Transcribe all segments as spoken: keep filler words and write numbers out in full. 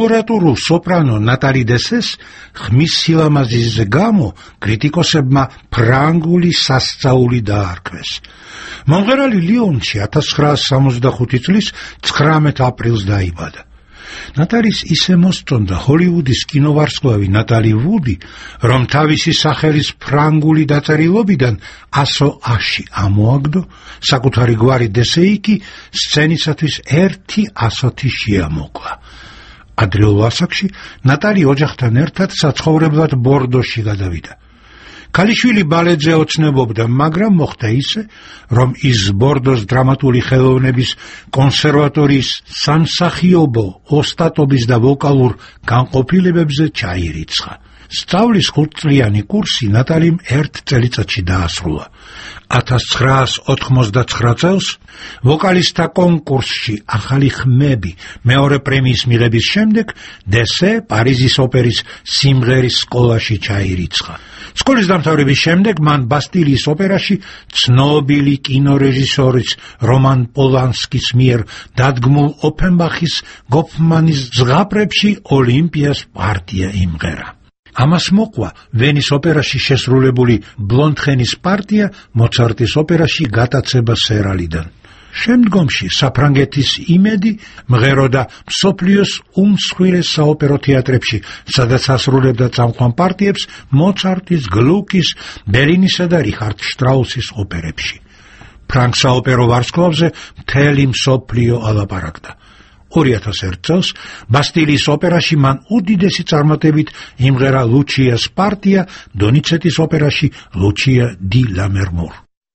კოლორატურულ სოპრანო ნატალი დესეს ხმის სილამაზის გამო კრიტიკოსებმა ფრანგული სასწაული დაარქვეს. მომღერალი ლიონში ათას ცხრაას სამოცდახუთი წლის ცხრამეტ აპრილს დაიბადა. ნატალის ისე მოსწონდა ჰოლივუდის კინოვარსკვლავი ნატალი ვუდი, რომ თავისი სახელის ფრანგული დაწერილობიდან ასო აში ამოაგდო, საკუთარი გვარი დესეიკი სცენისათვის ერთი ასოთი შეამოკლა. ადრეულ ასაკში ნატალი ოჯახთან ერთად საცხოვრებლად ბორდოში გადავიდა. ქალიშვილი ბალეტზე ოცნებობდა, მაგრამ მოხდა ისე, რომ ის ბორდოს დრამატული ხელოვნების კონსერვატორიის სამსახიობო ოსტატობის და ვოკალურ განყოფილებებზე ჩაირიცხა. სწავლის ხუთწლიანი კურსი ნატალიმ ერთ წელიწადში დაასრულა. ათას ცხრაას ოთხმოცდაცხრა წელს ვოკალისტთა კონკურსში ახალი ხმები მეორე პრემიის მიღების შემდეგ დესე პარიზის ოპერის სიმღერის სკოლაში ჩაირიცხა. სკოლის დამთავრების შემდეგ მან ბასტილიის ოპერაში ცნობილი კინორეჟისორის რომან პოლანსკის მიერ დადგმულ ოფენბახის გოფმანის ზღაპრებში ოლიმპიას პარტია იმღერა. ამას მოყვა ვენის ოპერაში შესრულებული ბლონდხენის პარტია მოცარტის ოპერაში გატაცება სერალიდან. შემდგომში საფრანგეთის იმედი მღეროდა მსოფლიოს უმსხვილეს საოპერო თეატრებში, სადაც ასრულებდა წამყვან პარტიებს მოცარტის, გლუკის, ბერინისა და რიხარდ შტრაუსის ოპერებში. ფრანგ საოპერო ვარსკვლავზე მთელი მსოფლიო ალაპარაკდა. ორი ათას ერთ წელს ბასტილიის ოპერაში მან უდიდესი წარმატებით იმღერა ლუჩიას პარტია დონიცეტის ოპერაში ლუჩია დი ლამერმურ.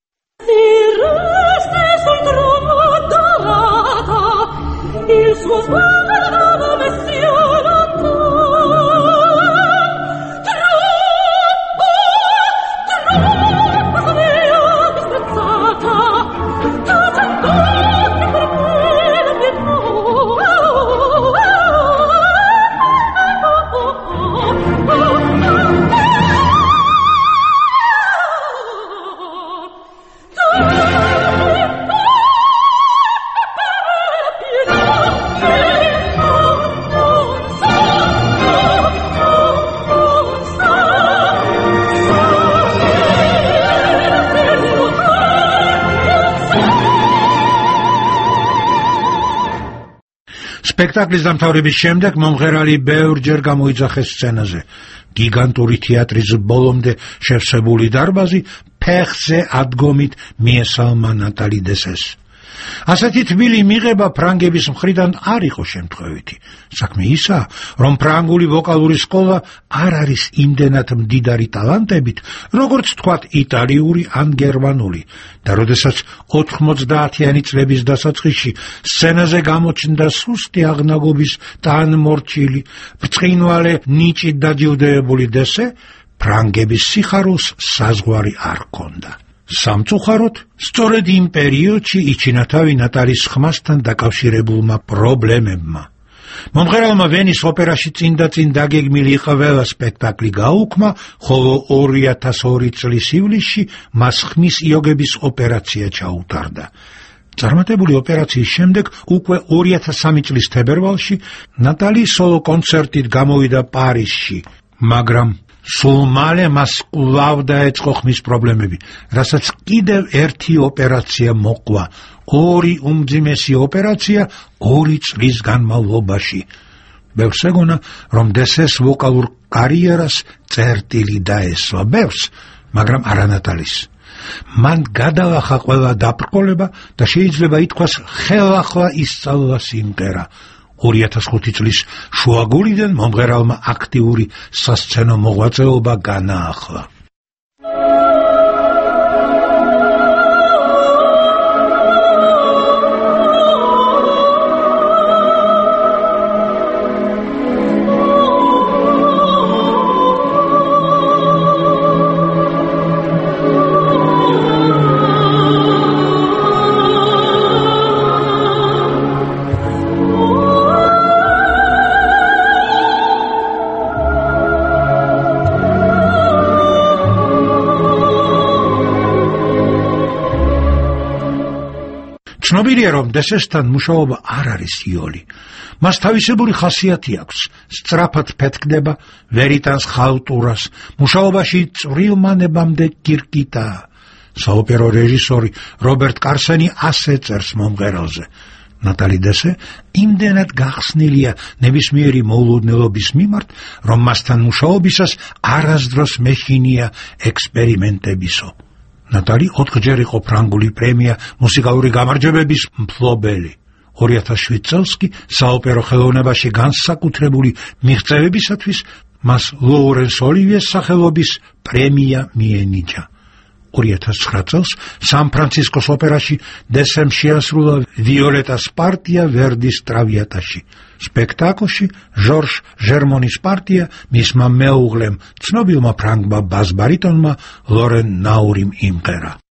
სპექტაკლის დამთავრების შემდეგ მომღერალი ბევრჯერ გამოიძახეს სცენაზე. გიგანტური თეატრის ბოლომდე შევსებული დარბაზი ფეხზე ადგომით მიესალმა ნატალი დესეს. ასეთი თბილი მიღება ფრანგების მხრიდან არ იყო შემთხვევითი. საქმე ისაა, რომ ფრანგული ვოკალური სკოლა არ არის იმდენად მდიდარი ტალანტებით, როგორც თქვათ იტალიური ან გერმანული, და როდესაც ოთხმოცდაათიანი წლების დასაწყისში სცენაზე გამოჩნდა სუსტი აღნაგობის ტანმორჩილი, ბრწყინვალე ნიჭით დაჯილდოებული დესე, ფრანგების სიხარულს საზღვარი არ ჰქონდა. სამწუხაროდ, სწორედ იმ პერიოდში იჩინა თავი ნატალის ხმასთან დაკავშირებულმა პრობლემებმა. მომღერალმა ვენის ოპერაში წინ-დაწინ დაგეგმილი ყველა სპექტაკლი გაუქმა, ხოლო ორი ათას ორი წლის ივლისში მას ხმის იოგების ოპერაცია ჩაუტარდა. წარმატებული ოპერაციის შემდეგ უკვე ორი ათას სამი წლის თებერვალში ნატალი სოლო კონცერტით გამოვიდა პარიზში, მაგრამ სულ მალე მას კვლავ დაეწყო ხმის პრობლემები, რასაც კიდევ ერთი ოპერაცია მოყვა, ორი უმძიმესი ოპერაცია ორი წლის განმავლობაში. ბევრს ეგონა, რომ დესეს ვოკალურ კარიერას წერტილი დაესვა, ბევრს, მაგრამ არა ნატალის. მან გადალახა ყველა დაბრკოლება და შეიძლება ითქვას ხელახლა ისწავლა სიმღერა. ორი ათას ხუთი წლის შუაგულიდან მომღერალმა აქტიური სასცენო მოღვაწეობა განაახლა. ცნობილია, რომ დესესთან მუშაობა არ არის იოლი. მას თავისებური ხასიათი აქვს, სწრაფად ფეთქდება, ვერ იტანს ხალტურას, მუშაობაში წვრილმანებამდე კირკიტაა. საოპერო რეჟისორი რობერტ კარსენი ასე წერს მომღერალზე. ნატალი დესე იმდენად გახსნილია ნებისმიერი მოულოდნელობის მიმართ, რომ მასთან მუშაობისას არასდროს მეშინია ექსპერიმენტებისო. ნატალი ოთხჯერ იყო ფრანგული პრემია მუსიკალური გამარჯვებების მფლობელი. ორი ათას შვიდ წელს კი საოპერო ხელოვნებაში განსაკუთრებული მიღწევებისათვის მას ლოურენს ოლივიეს სახელობის პრემია მიენიჭა. ორი ათას ცხრა წელს სან-ფრანცისკოს ოპერაში დესემ შეასრულა ვიოლეტას პარტია ვერდის ტრავიატაში. სპექტაკლში ჟორჟ ჟერმონის პარტია მისმა მეუღლემ, ცნობილმა ფრანგმა ბას-ბარიტონმა ლორენ ნაურიმ იმღერა.